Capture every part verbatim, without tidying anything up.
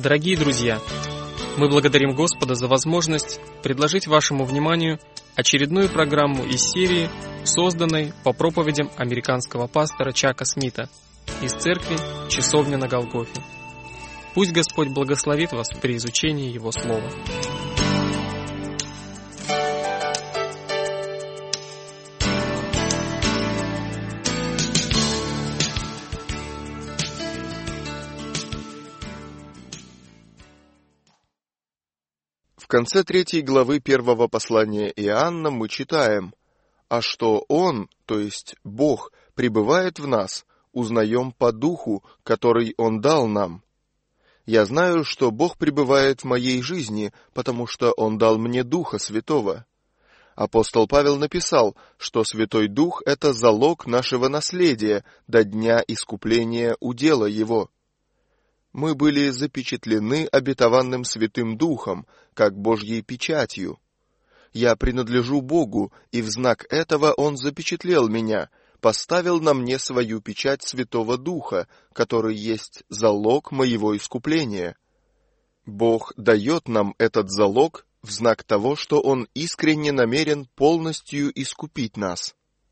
Дорогие друзья, мы благодарим Господа за возможность предложить вашему вниманию очередную программу из серии, созданной по проповедям американского пастора Чака Смита из церкви «Часовня на Голгофе». Пусть Господь благословит вас при изучении Его Слова. В конце третьей главы первого послания Иоанна мы читаем: «А что Он, то есть Бог, пребывает в нас, узнаем по Духу, который Он дал нам. Я знаю, что Бог пребывает в моей жизни, потому что Он дал мне Духа Святого». Апостол Павел написал, что Святой Дух — это залог нашего наследия до дня искупления удела Его. Мы были запечатлены обетованным Святым Духом, как Божьей печатью. Я принадлежу Богу, и в знак этого Он запечатлел меня, поставил на мне свою печать Святого Духа, который есть залог моего искупления. Бог дает нам этот залог в знак того, что Он искренне намерен полностью искупить нас.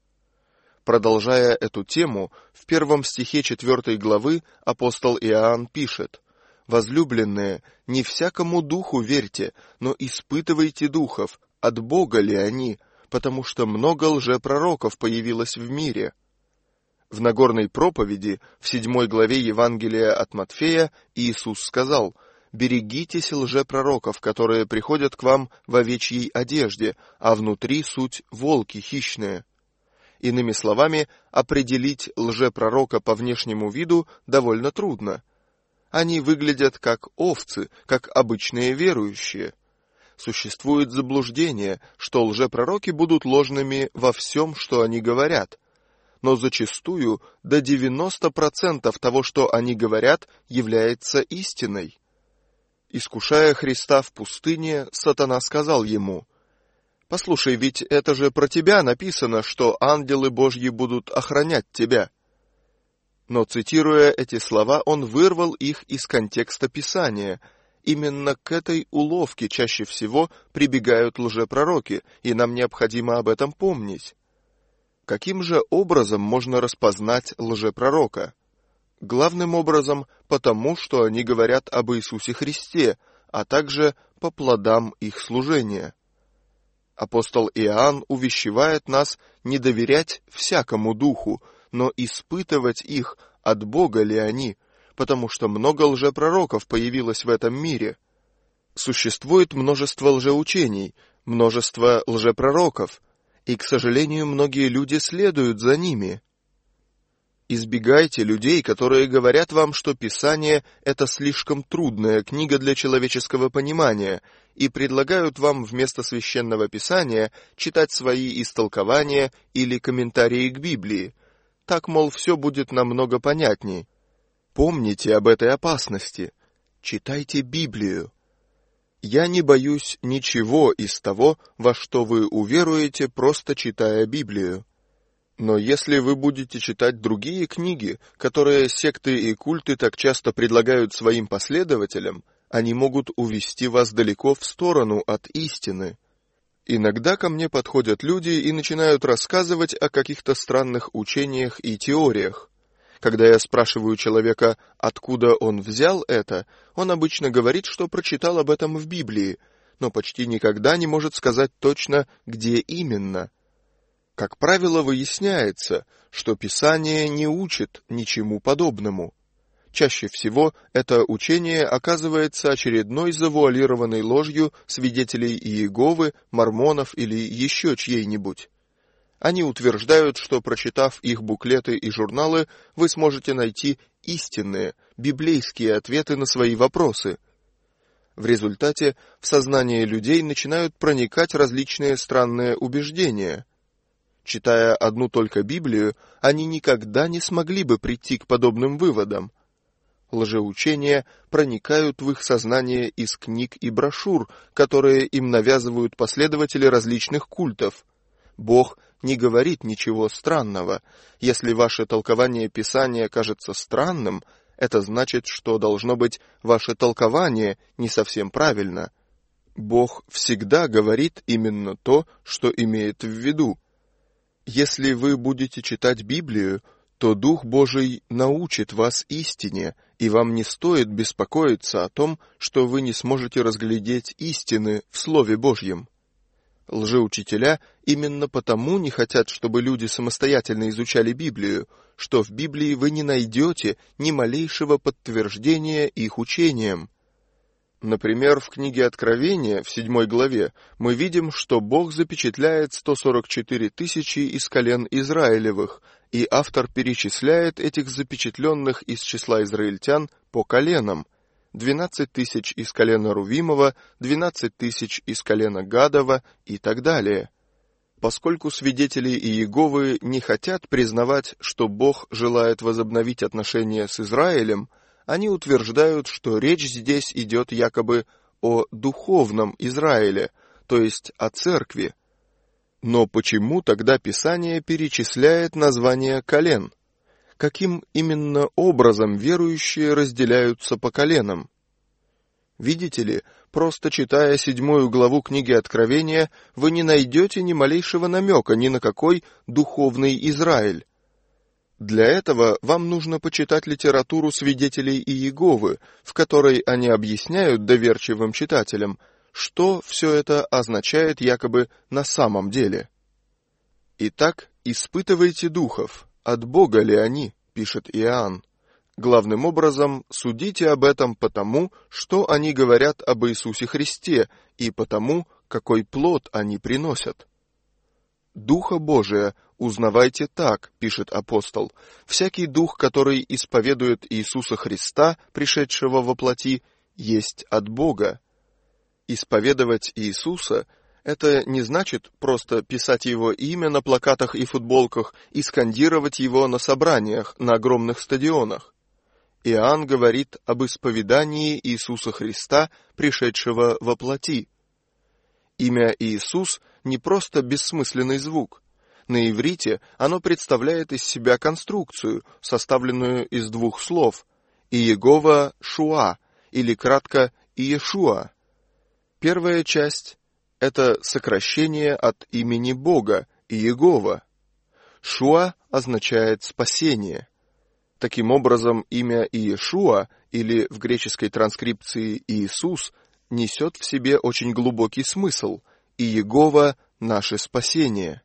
Продолжая эту тему, в первом стихе четвертой главы апостол Иоанн пишет: «Возлюбленные, не всякому духу верьте, но испытывайте духов, от Бога ли они, потому что много лжепророков появилось в мире». В Нагорной проповеди, в седьмой главе Евангелия от Матфея, Иисус сказал: «Берегитесь лжепророков, которые приходят к вам в овечьей одежде, а внутри суть волки хищные». Иными словами, определить лжепророка по внешнему виду довольно трудно. Они выглядят как овцы, как обычные верующие. Существует заблуждение, что лжепророки будут ложными во всем, что они говорят. Но зачастую до девяноста процентов того, что они говорят, является истиной. Искушая Христа в пустыне, сатана сказал ему: «Послушай, ведь это же про тебя написано, что ангелы Божьи будут охранять тебя». Но, цитируя эти слова, он вырвал их из контекста Писания. Именно к этой уловке чаще всего прибегают лжепророки, и нам необходимо об этом помнить. Каким же образом можно распознать лжепророка? Главным образом потому, что они говорят об Иисусе Христе, а также по плодам их служения. Апостол Иоанн увещевает нас не доверять всякому духу, но испытывать их, от Бога ли они, потому что много лжепророков появилось в этом мире. Существует множество лжеучений, множество лжепророков, и, к сожалению, многие люди следуют за ними. Избегайте людей, которые говорят вам, что Писание — это слишком трудная книга для человеческого понимания, и предлагают вам вместо Священного Писания читать свои истолкования или комментарии к Библии. Так, мол, все будет намного понятней. Помните об этой опасности. Читайте Библию. Я не боюсь ничего из того, во что вы уверуете, просто читая Библию. Но если вы будете читать другие книги, которые секты и культы так часто предлагают своим последователям, они могут увести вас далеко в сторону от истины. Иногда ко мне подходят люди и начинают рассказывать о каких-то странных учениях и теориях. Когда я спрашиваю человека, откуда он взял это, он обычно говорит, что прочитал об этом в Библии, но почти никогда не может сказать точно, где именно. Как правило, выясняется, что Писание не учит ничему подобному. Чаще всего это учение оказывается очередной завуалированной ложью свидетелей Иеговы, мормонов или еще чьей-нибудь. Они утверждают, что, прочитав их буклеты и журналы, вы сможете найти истинные, библейские ответы на свои вопросы. В результате в сознание людей начинают проникать различные странные убеждения. Читая одну только Библию, они никогда не смогли бы прийти к подобным выводам. Лжеучения проникают в их сознание из книг и брошюр, которые им навязывают последователи различных культов. Бог не говорит ничего странного. Если ваше толкование Писания кажется странным, Это значит, что должно быть ваше толкование не совсем правильно. Бог всегда говорит именно то, что имеет в виду. Если вы будете читать Библию, то Дух Божий научит вас истине, и вам не стоит беспокоиться о том, что вы не сможете разглядеть истины в Слове Божьем. Лжеучителя именно потому не хотят, чтобы люди самостоятельно изучали Библию, что в Библии вы не найдете ни малейшего подтверждения их учениям. Например, в книге Откровения, в седьмой главе, мы видим, что Бог запечатляет сто сорок четыре тысячи из колен Израилевых, и автор перечисляет этих запечатленных из числа израильтян по коленам. двенадцать тысяч из колена Рувимова, двенадцать тысяч из колена Гадова и так далее. Поскольку свидетели Иеговы не хотят признавать, что Бог желает возобновить отношения с Израилем, они утверждают, что речь здесь идет якобы о духовном Израиле, то есть о церкви. Но почему тогда Писание перечисляет названия колен? Каким именно образом верующие разделяются по коленам? Видите ли, просто читая седьмую главу книги Откровения, вы не найдете ни малейшего намека ни на какой духовный Израиль. Для этого вам нужно почитать литературу свидетелей Иеговы, в которой они объясняют доверчивым читателям, что все это означает якобы на самом деле. Итак, испытывайте духов, от Бога ли они, пишет Иоанн. Главным образом, судите об этом потому, что они говорят об Иисусе Христе, и потому, какой плод они приносят. Духа Божия узнавайте так, пишет апостол, всякий дух, который исповедует Иисуса Христа, пришедшего во плоти, есть от Бога. Исповедовать Иисуса — это не значит просто писать Его имя на плакатах и футболках и скандировать Его на собраниях на огромных стадионах. Иоанн говорит об исповедании Иисуса Христа, пришедшего во плоти. Имя Иисус не просто бессмысленный звук. На иврите оно представляет из себя конструкцию, составленную из двух слов «Иегова Шуа» или кратко «Иешуа». Первая часть — это сокращение от имени Бога, Иегова. Шуа означает «спасение». Таким образом, имя Иешуа, или в греческой транскрипции Иисус, несет в себе очень глубокий смысл — Иегова — наше спасение.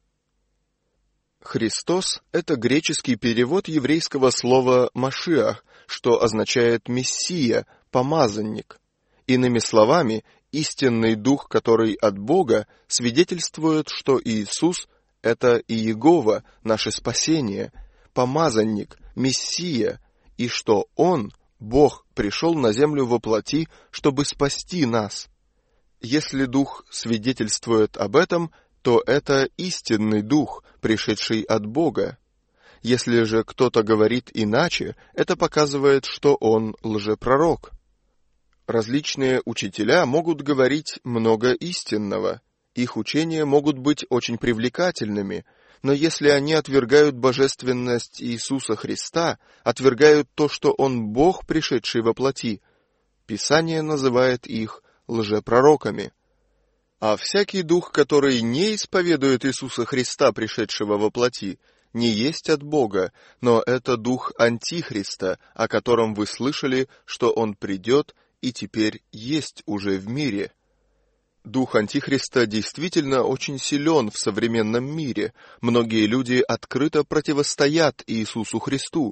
Христос — это греческий перевод еврейского слова «машиах», что означает «мессия», «помазанник». Иными словами, истинный дух, который от Бога, свидетельствует, что Иисус — это Иегова, наше спасение, помазанник, мессия, и что Он, Бог, пришел на землю во плоти, чтобы спасти нас. Если Дух свидетельствует об этом, то это истинный Дух, пришедший от Бога. Если же кто-то говорит иначе, это показывает, что он лжепророк. Различные учителя могут говорить много истинного, их учения могут быть очень привлекательными, но если они отвергают божественность Иисуса Христа, отвергают то, что Он Бог, пришедший во плоти, Писание называет их лжепророками. А всякий дух, который не исповедует Иисуса Христа, пришедшего во плоти, не есть от Бога, но это дух Антихриста, о котором вы слышали, что он придет и теперь есть уже в мире. Дух Антихриста действительно очень силен в современном мире. Многие люди открыто противостоят Иисусу Христу.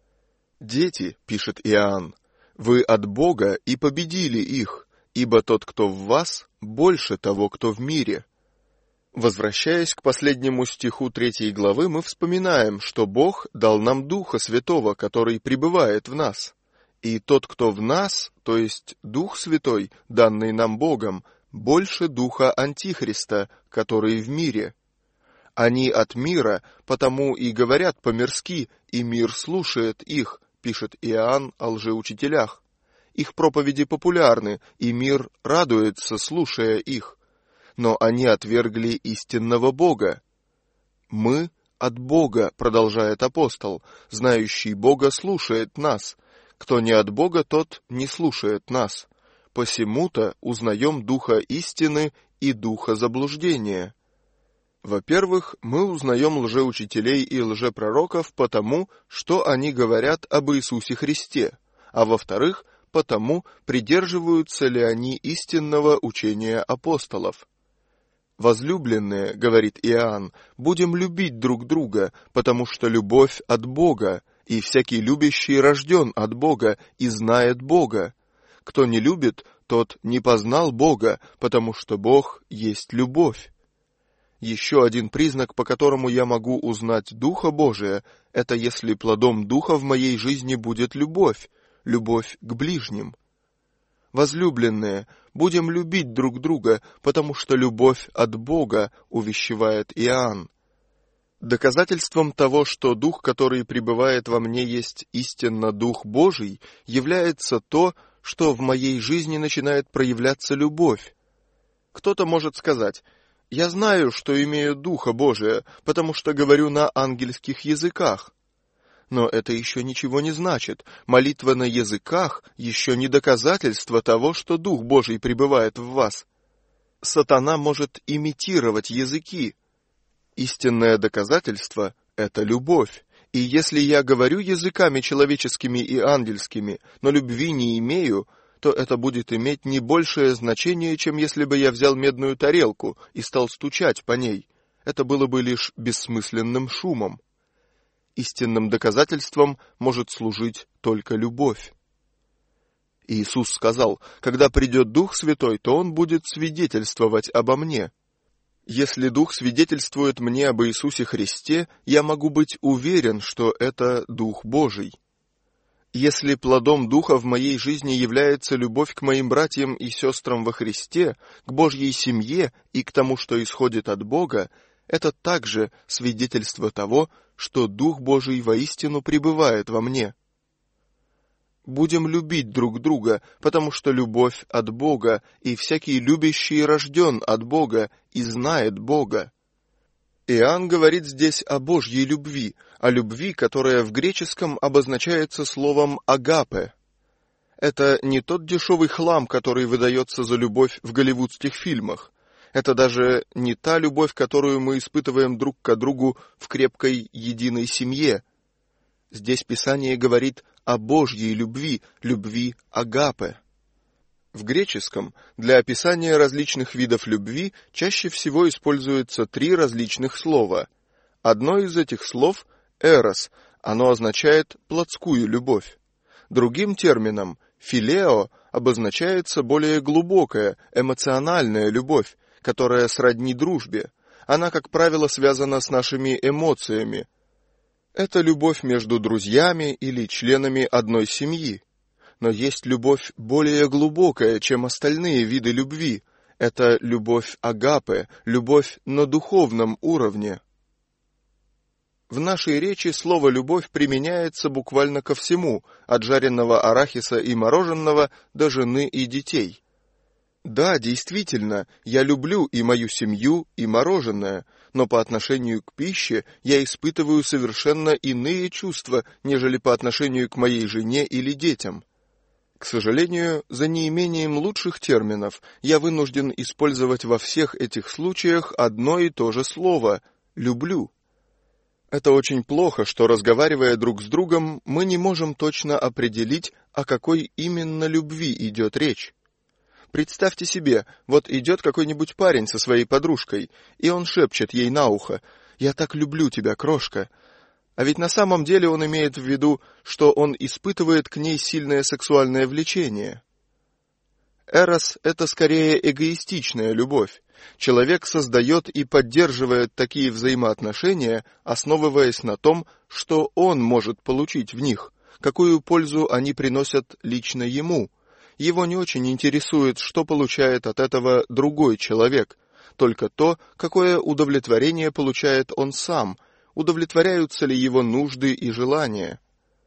«Дети, — пишет Иоанн, — вы от Бога и победили их, ибо тот, кто в вас, больше того, кто в мире». Возвращаясь к последнему стиху третьей главы, мы вспоминаем, что Бог дал нам Духа Святого, который пребывает в нас. И тот, кто в нас, то есть Дух Святой, данный нам Богом, больше духа Антихриста, который в мире. Они от мира, потому и говорят по-мирски, и мир слушает их, пишет Иоанн о лжеучителях. Их проповеди популярны, и мир радуется, слушая их. Но они отвергли истинного Бога. «Мы от Бога», — продолжает апостол, — «знающий Бога слушает нас. Кто не от Бога, тот не слушает нас. Посему-то узнаем духа истины и духа заблуждения. Во-первых, мы узнаем лжеучителей и лжепророков потому, что они говорят об Иисусе Христе, а во-вторых, потому, придерживаются ли они истинного учения апостолов. «Возлюбленные, — говорит Иоанн, — будем любить друг друга, потому что любовь от Бога, и всякий любящий рожден от Бога и знает Бога. Кто не любит, тот не познал Бога, потому что Бог есть любовь». Еще один признак, по которому я могу узнать Духа Божия, это если плодом Духа в моей жизни будет любовь, любовь к ближним. «Возлюбленные, будем любить друг друга, потому что любовь от Бога», увещевает Иоанн. Доказательством того, что Дух, который пребывает во мне, есть истинно Дух Божий, является то, что в моей жизни начинает проявляться любовь. Кто-то может сказать: «Я знаю, что имею Духа Божия, потому что говорю на ангельских языках». Но это еще ничего не значит. Молитва на языках еще не доказательство того, что Дух Божий пребывает в вас. Сатана может имитировать языки. Истинное доказательство — это любовь. И если я говорю языками человеческими и ангельскими, но любви не имею, то это будет иметь не большее значение, чем если бы я взял медную тарелку и стал стучать по ней. Это было бы лишь бессмысленным шумом. Истинным доказательством может служить только любовь. Иисус сказал: «Когда придет Дух Святой, то Он будет свидетельствовать обо мне». Если Дух свидетельствует мне об Иисусе Христе, я могу быть уверен, что это Дух Божий. Если плодом Духа в моей жизни является любовь к моим братьям и сестрам во Христе, к Божьей семье и к тому, что исходит от Бога, это также свидетельство того, что Дух Божий воистину пребывает во мне. Будем любить друг друга, потому что любовь от Бога, и всякий любящий рожден от Бога и знает Бога. Иоанн говорит здесь о Божьей любви, о любви, которая в греческом обозначается словом «агапе». Это не тот дешевый хлам, который выдается за любовь в голливудских фильмах. Это даже не та любовь, которую мы испытываем друг к другу в крепкой единой семье. Здесь Писание говорит о Божьей любви, любви агапе. В греческом для описания различных видов любви чаще всего используются три различных слова. Одно из этих слов — «эрос», оно означает «плотскую любовь». Другим термином «филео» обозначается более глубокая, эмоциональная любовь, которая сродни дружбе. Она, как правило, связана с нашими эмоциями. Это любовь между друзьями или членами одной семьи. Но есть любовь более глубокая, чем остальные виды любви. Это любовь агапе, любовь на духовном уровне. В нашей речи слово «любовь» применяется буквально ко всему, от жареного арахиса и мороженого до жены и детей. Да, действительно, я люблю и мою семью, и мороженое, но по отношению к пище я испытываю совершенно иные чувства, нежели по отношению к моей жене или детям. К сожалению, за неимением лучших терминов я вынужден использовать во всех этих случаях одно и то же слово «люблю». Это очень плохо, что, разговаривая друг с другом, мы не можем точно определить, о какой именно любви идет речь. Представьте себе, вот идет какой-нибудь парень со своей подружкой, и он шепчет ей на ухо: «Я так люблю тебя, крошка». А ведь на самом деле он имеет в виду, что он испытывает к ней сильное сексуальное влечение. Эрос — это скорее эгоистичная любовь. Человек создает и поддерживает такие взаимоотношения, основываясь на том, что он может получить в них, какую пользу они приносят лично ему. Его не очень интересует, что получает от этого другой человек, только то, какое удовлетворение получает он сам, удовлетворяются ли его нужды и желания.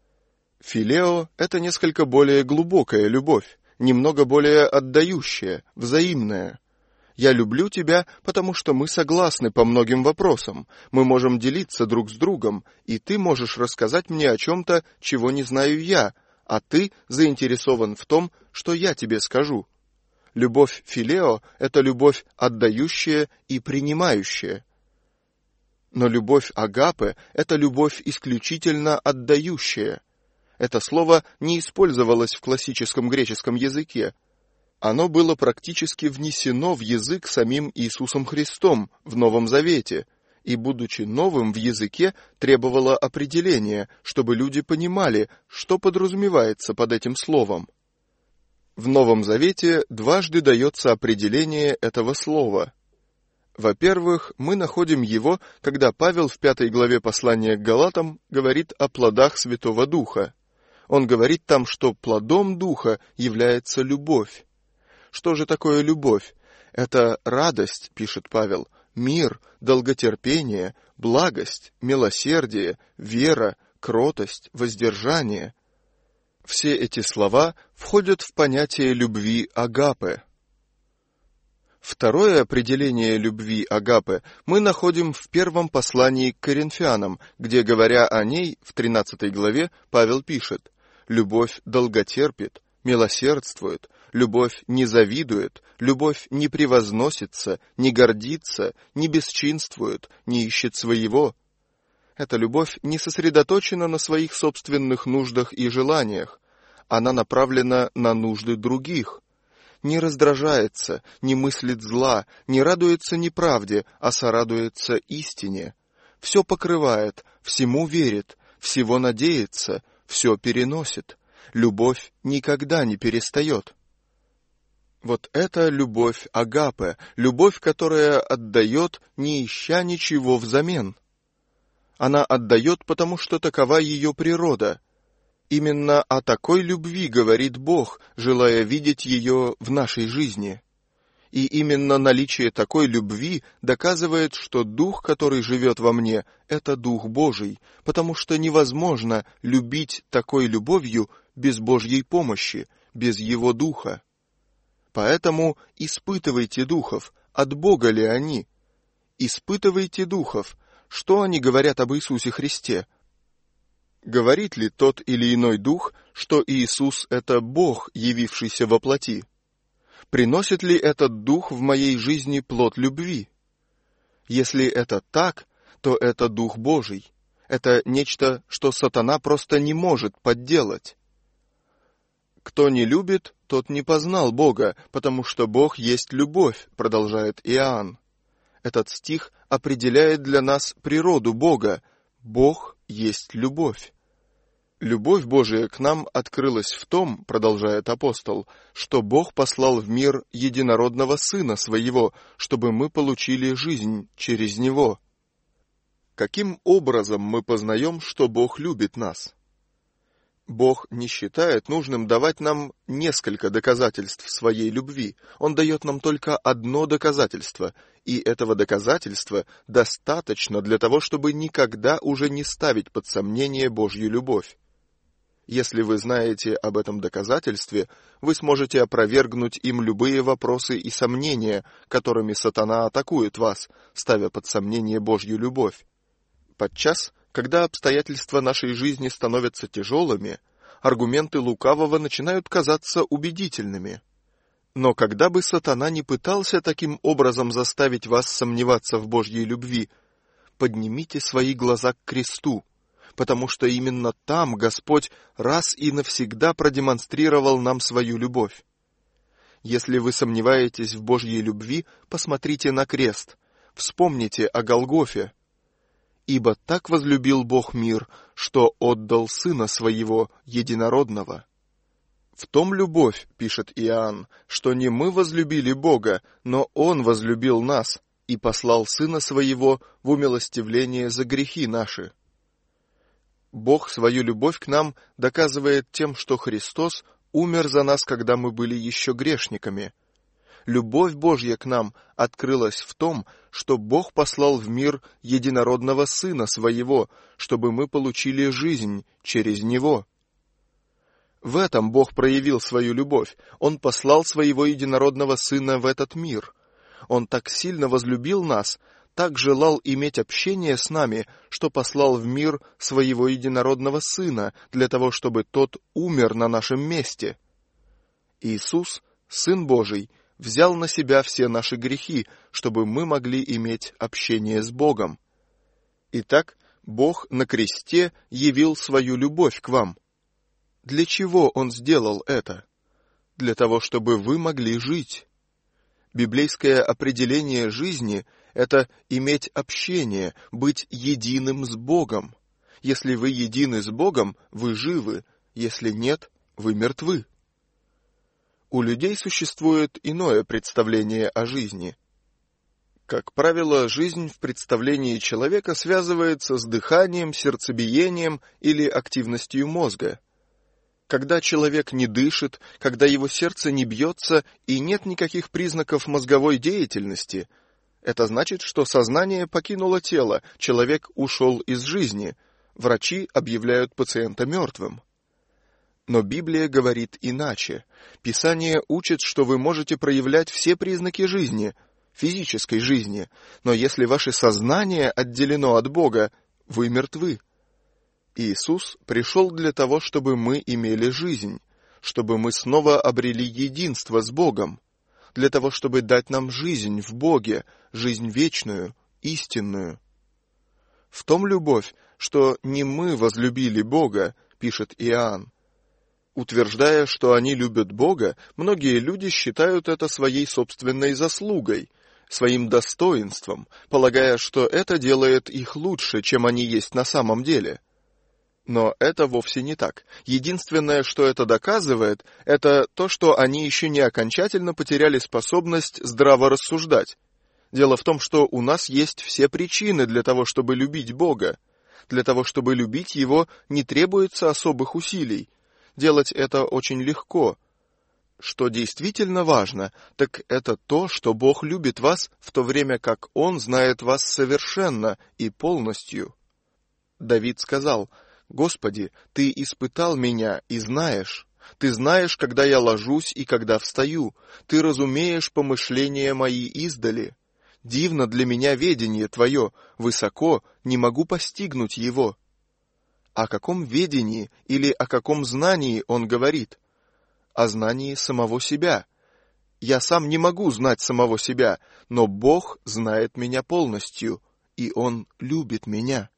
Филео — это несколько более глубокая любовь, немного более отдающая, взаимная. Я люблю тебя, потому что мы согласны по многим вопросам, мы можем делиться друг с другом, и ты можешь рассказать мне о чем-то, чего не знаю я, а ты заинтересован в том, что я тебе скажу. Любовь филео — это любовь отдающая и принимающая. Но любовь агапе — это любовь исключительно отдающая. Это слово не использовалось в классическом греческом языке. Оно было практически внесено в язык самим Иисусом Христом в Новом Завете, и, будучи новым в языке, требовало определения, чтобы люди понимали, что подразумевается под этим словом. В Новом Завете дважды дается определение этого слова. Во-первых, мы находим его, когда Павел в пятой главе послания к Галатам говорит о плодах Святого Духа. Он говорит там, что плодом Духа является любовь. Что же такое любовь? Это радость, пишет Павел, мир, долготерпение, благость, милосердие, вера, кротость, воздержание. Все эти слова входят в понятие любви агапе. Второе определение любви агапе мы находим в первом послании к Коринфянам, где, говоря о ней, в тринадцатой главе, Павел пишет: «Любовь долготерпит, милосердствует, любовь не завидует, любовь не превозносится, не гордится, не бесчинствует, не ищет своего». Эта любовь не сосредоточена на своих собственных нуждах и желаниях. Она направлена на нужды других. Не раздражается, не мыслит зла, не радуется неправде, а сорадуется истине. Все покрывает, всему верит, всего надеется, все переносит. Любовь никогда не перестает. Вот это любовь агапе, любовь, которая отдает, не ища ничего взамен. Она отдает, потому что такова ее природа. Именно о такой любви говорит Бог, желая видеть ее в нашей жизни. И именно наличие такой любви доказывает, что Дух, который живет во мне, это Дух Божий, потому что невозможно любить такой любовью без Божьей помощи, без Его Духа. Поэтому испытывайте духов, от Бога ли они. Испытывайте духов. Что они говорят об Иисусе Христе? Говорит ли тот или иной дух, что Иисус — это Бог, явившийся во плоти? Приносит ли этот дух в моей жизни плод любви? Если это так, то это Дух Божий. Это нечто, что сатана просто не может подделать. «Кто не любит, тот не познал Бога, потому что Бог есть любовь», продолжает Иоанн. Этот стих определяет для нас природу Бога. Бог есть любовь. Любовь Божия к нам открылась в том, продолжает апостол, что Бог послал в мир единородного Сына Своего, чтобы мы получили жизнь через Него. Каким образом мы познаем, что Бог любит нас? Бог не считает нужным давать нам несколько доказательств своей любви. Он дает нам только одно доказательство, и этого доказательства достаточно для того, чтобы никогда уже не ставить под сомнение Божью любовь. Если вы знаете об этом доказательстве, вы сможете опровергнуть им любые вопросы и сомнения, которыми сатана атакует вас, ставя под сомнение Божью любовь. Подчас, когда обстоятельства нашей жизни становятся тяжелыми, аргументы лукавого начинают казаться убедительными. Но когда бы сатана не пытался таким образом заставить вас сомневаться в Божьей любви, поднимите свои глаза к кресту, потому что именно там Господь раз и навсегда продемонстрировал нам свою любовь. Если вы сомневаетесь в Божьей любви, посмотрите на крест, вспомните о Голгофе. «Ибо так возлюбил Бог мир, что отдал Сына Своего Единородного». В том любовь, пишет Иоанн, что не мы возлюбили Бога, но Он возлюбил нас и послал Сына Своего в умилостивление за грехи наши. Бог свою любовь к нам доказывает тем, что Христос умер за нас, когда мы были еще грешниками. Любовь Божья к нам открылась в том, что Бог послал в мир единородного Сына Своего, чтобы мы получили жизнь через Него. В этом Бог проявил свою любовь. Он послал Своего единородного Сына в этот мир. Он так сильно возлюбил нас, так желал иметь общение с нами, что послал в мир своего единородного Сына, для того, чтобы Тот умер на нашем месте. Иисус, Сын Божий, взял на себя все наши грехи, чтобы мы могли иметь общение с Богом. Итак, Бог на кресте явил свою любовь к вам. Для чего Он сделал это? Для того, чтобы вы могли жить. Библейское определение жизни — это иметь общение, быть единым с Богом. Если вы едины с Богом, вы живы, если нет, вы мертвы. У людей существует иное представление о жизни. Как правило, жизнь в представлении человека связывается с дыханием, сердцебиением или активностью мозга. Когда человек не дышит, когда его сердце не бьется и нет никаких признаков мозговой деятельности, это значит, что сознание покинуло тело, человек ушел из жизни. Врачи объявляют пациента мертвым. Но Библия говорит иначе. Писание учит, что вы можете проявлять все признаки жизни, физической жизни, но если ваше сознание отделено от Бога, вы мертвы. Иисус пришел для того, чтобы мы имели жизнь, чтобы мы снова обрели единство с Богом, для того, чтобы дать нам жизнь в Боге, жизнь вечную, истинную. В том любовь, что не мы возлюбили Бога, пишет Иоанн. Утверждая, что они любят Бога, многие люди считают это своей собственной заслугой, своим достоинством, полагая, что это делает их лучше, чем они есть на самом деле. Но это вовсе не так. Единственное, что это доказывает, это то, что они еще не окончательно потеряли способность здраво рассуждать. Дело в том, что у нас есть все причины для того, чтобы любить Бога. Для того, чтобы любить Его, не требуется особых усилий. Делать это очень легко. Что действительно важно, так это то, что Бог любит вас, в то время как Он знает вас совершенно и полностью. Давид сказал: «Господи, Ты испытал меня и знаешь. Ты знаешь, когда я ложусь и когда встаю. Ты разумеешь помышления мои издали. Дивно для меня ведение Твое, высоко, не могу постигнуть его». О каком ведении или о каком знании он говорит? О знании самого себя. Я сам не могу знать самого себя, но Бог знает меня полностью, и Он любит меня.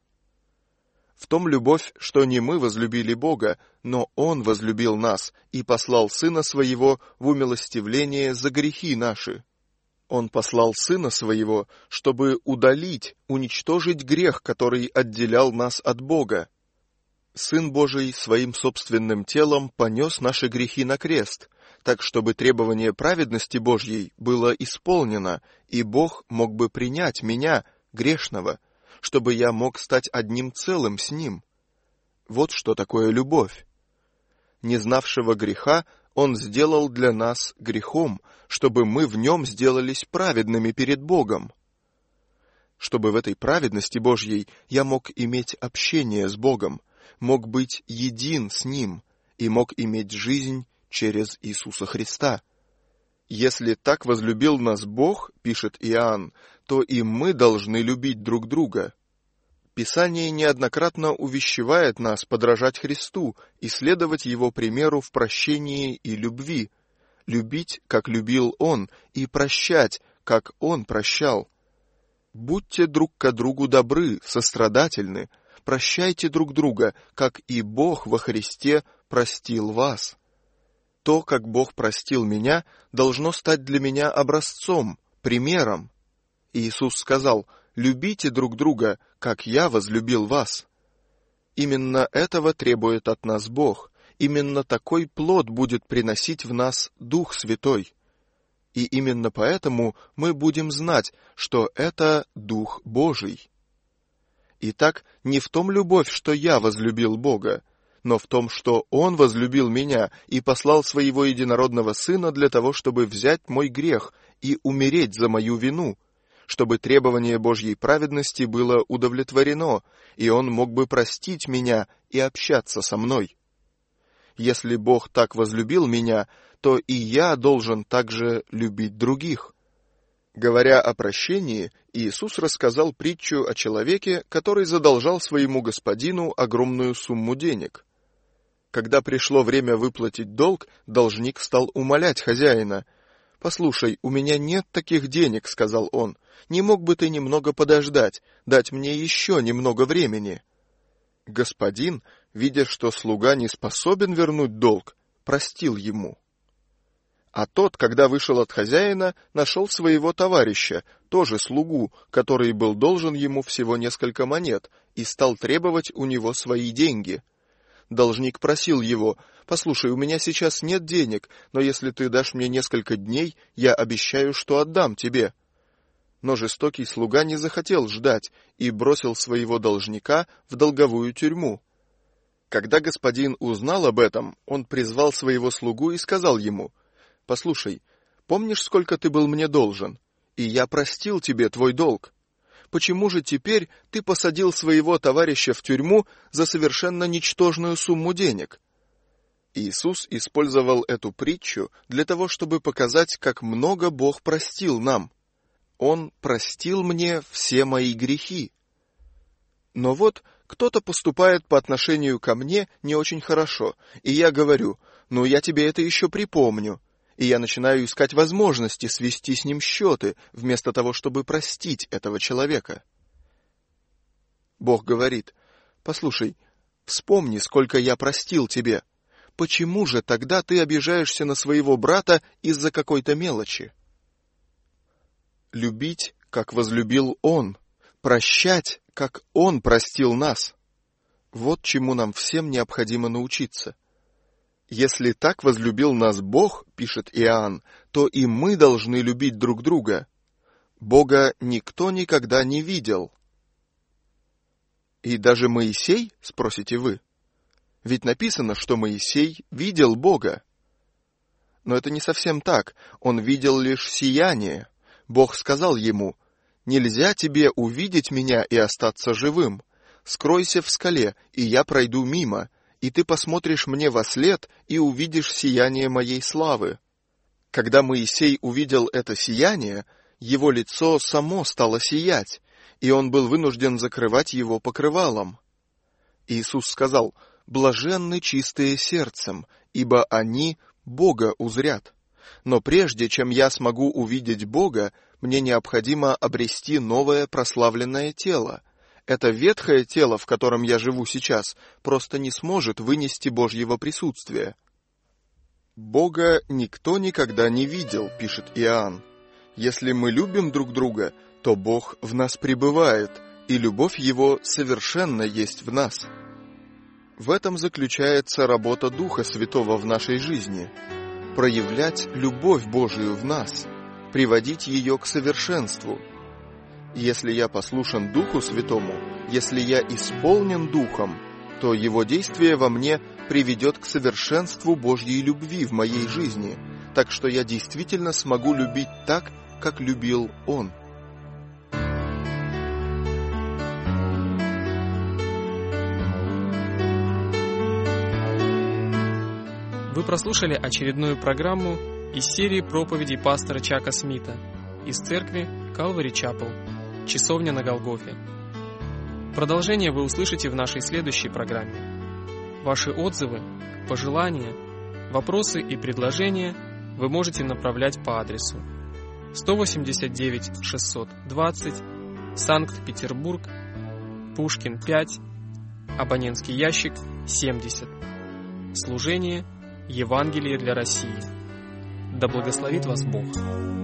В том любовь, что не мы возлюбили Бога, но Он возлюбил нас и послал Сына Своего в умилостивление за грехи наши. Он послал Сына Своего, чтобы удалить, уничтожить грех, который отделял нас от Бога. Сын Божий своим собственным телом понес наши грехи на крест, так чтобы требование праведности Божьей было исполнено, и Бог мог бы принять меня, грешного, чтобы я мог стать одним целым с Ним. Вот что такое любовь. Не знавшего греха Он сделал для нас грехом, чтобы мы в Нем сделались праведными перед Богом. Чтобы в этой праведности Божьей я мог иметь общение с Богом, мог быть един с Ним и мог иметь жизнь через Иисуса Христа. Если так возлюбил нас Бог, пишет Иоанн, то и мы должны любить друг друга. Писание неоднократно увещевает нас подражать Христу и следовать Его примеру в прощении и любви, любить, как любил Он, и прощать, как Он прощал. Будьте друг ко другу добры, сострадательны, прощайте друг друга, как и Бог во Христе простил вас. То, как Бог простил меня, должно стать для меня образцом, примером. Иисус сказал: «Любите друг друга, как я возлюбил вас». Именно этого требует от нас Бог. Именно такой плод будет приносить в нас Дух Святой. И именно поэтому мы будем знать, что это Дух Божий. Итак, не в том любовь, что я возлюбил Бога, но в том, что Он возлюбил меня и послал Своего единородного Сына для того, чтобы взять мой грех и умереть за мою вину, чтобы требование Божьей праведности было удовлетворено, и Он мог бы простить меня и общаться со мной. Если Бог так возлюбил меня, то и я должен также любить других. Говоря о прощении, Иисус рассказал притчу о человеке, который задолжал своему господину огромную сумму денег. Когда пришло время выплатить долг, должник стал умолять хозяина. «Послушай, у меня нет таких денег», — сказал он. «Не мог бы ты немного подождать, дать мне еще немного времени?» Господин, видя, что слуга не способен вернуть долг, простил ему. А тот, когда вышел от хозяина, нашел своего товарища, тоже слугу, который был должен ему всего несколько монет, и стал требовать у него свои деньги. Должник просил его: «Послушай, у меня сейчас нет денег, но если ты дашь мне несколько дней, я обещаю, что отдам тебе». Но жестокий слуга не захотел ждать и бросил своего должника в долговую тюрьму. Когда господин узнал об этом, он призвал своего слугу и сказал ему: «Послушай, помнишь, сколько ты был мне должен? И я простил тебе твой долг. Почему же теперь ты посадил своего товарища в тюрьму за совершенно ничтожную сумму денег?» Иисус использовал эту притчу для того, чтобы показать, как много Бог простил нам. Он простил мне все мои грехи. Но вот кто-то поступает по отношению ко мне не очень хорошо, и я говорю: «Ну, я тебе это еще припомню». И я начинаю искать возможности свести с ним счеты, вместо того, чтобы простить этого человека. Бог говорит: «Послушай, вспомни, сколько я простил тебе. Почему же тогда ты обижаешься на своего брата из-за какой-то мелочи?» Любить, как возлюбил Он, прощать, как Он простил нас. Вот чему нам всем необходимо научиться. «Если так возлюбил нас Бог, — пишет Иоанн, — то и мы должны любить друг друга. Бога никто никогда не видел». И даже Моисей, спросите вы? Ведь написано, что Моисей видел Бога. Но это не совсем так, он видел лишь сияние. Бог сказал ему: «Нельзя тебе увидеть меня и остаться живым. Скройся в скале, и я пройду мимо, и ты посмотришь мне вослед и увидишь сияние моей славы». Когда Моисей увидел это сияние, его лицо само стало сиять, и он был вынужден закрывать его покрывалом. Иисус сказал: «Блаженны чистые сердцем, ибо они Бога узрят». Но прежде чем я смогу увидеть Бога, мне необходимо обрести новое прославленное тело. Это ветхое тело, в котором я живу сейчас, просто не сможет вынести Божьего присутствия. Бога никто никогда не видел, пишет Иоанн. Если мы любим друг друга, то Бог в нас пребывает, и любовь Его совершенно есть в нас. В этом заключается работа Духа Святого в нашей жизни. Проявлять любовь Божию в нас, приводить ее к совершенству. Если я послушен Духу Святому, если я исполнен Духом, то Его действие во мне приведет к совершенству Божьей любви в моей жизни, так что я действительно смогу любить так, как любил Он. Вы прослушали очередную программу из серии проповедей пастора Чака Смита из церкви Calvary Chapel, Часовня на Голгофе. Продолжение вы услышите в нашей следующей программе. Ваши отзывы, пожелания, вопросы и предложения вы можете направлять по адресу сто восемьдесят девять шестьсот двадцать, Санкт-Петербург, Пушкин пять, абонентский ящик семьдесят. Служение Евангелие для России. Да благословит вас Бог.